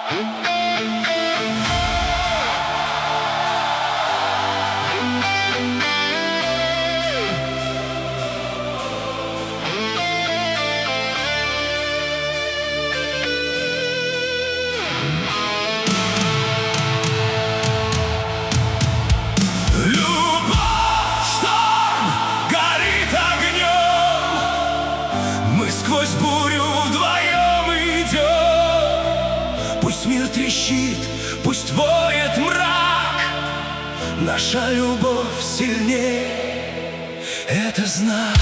Сквозь бурю вдвоем идем. Пусть мир трещит, пусть воет мрак, наша любовь сильней, это знак.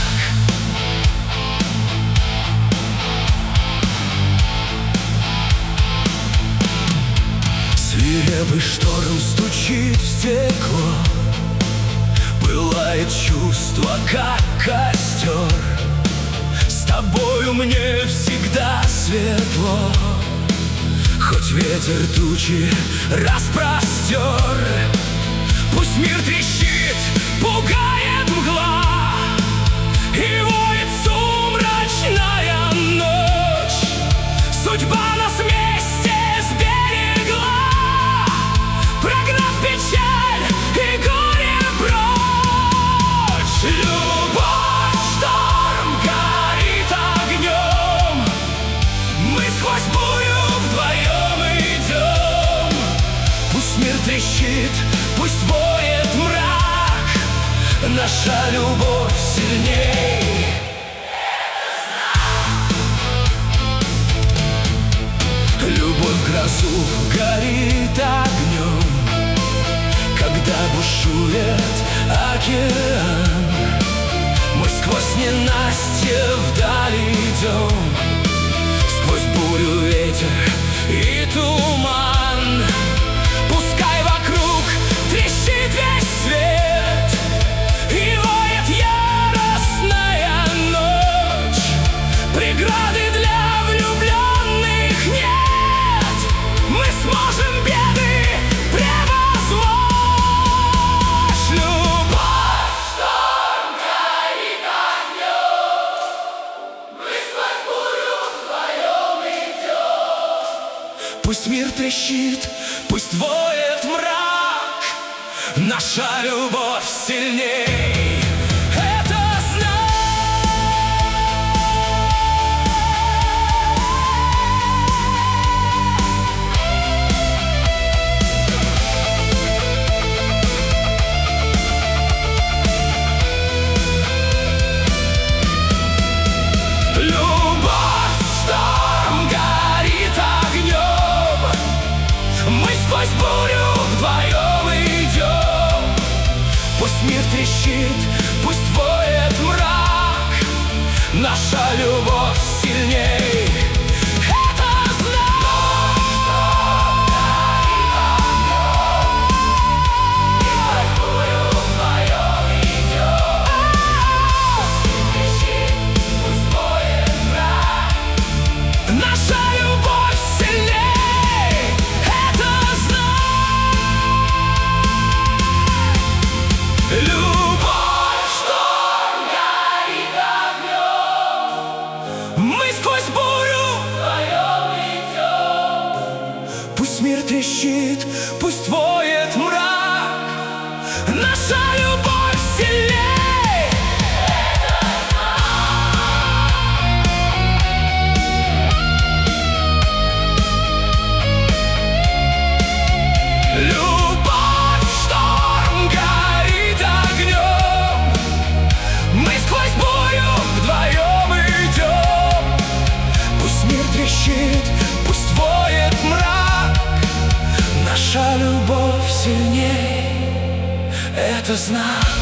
Свирепый шторм стучит в стекло, пылает чувство, как костер. С тобою мне всегда светло, хоть ветер тучи распростер. Пусть мир трещит, пугает мгла, и воет сумрачная ночь. Судьба нас вместе сберегла, прогнав печаль и горе прочь. Любовь, шторм горит огнем, мы сквозь бурю вдвоем идем. Пусть мир трещит, пусть воет мрак, наша любовь сильней, это знак. Любовь в грозу горит огнем, когда бушует океан. Мы сквозь ненастье вдали идем, сквозь бурю, ветер и туман. Пускай вокруг трещит весь свет и воет яростная ночь. Преграды для влюбленных нет, мы сможем беды превозмочь. Любовь, шторм горит огнем, мы сквозь бурю вдвоем идем. Пусть мир трещит, пусть воет мрак, наша любовь сильней, это знак. Любовь, шторм горит огнем, мы сквозь бурю вдвоем идем. Пусть мир трещит, пусть воет мрак, наша любовь сильней, это знак. Мы сквозь бурю вдвоем идем. Пусть мир трещит, пусть воет мрак, наша любовь сильней, это знак. Любовь, шторм горит огнем, мы сквозь бурю вдвоем идем. Пусть мир трещит, пусть воет мрак, наша любовь сильней, это знак. Любовь, шторм горит огнем, мы сквозь бурю вдвоем идем. Пусть мир трещит, пусть воет мрак, наша любовь сильней, это знак.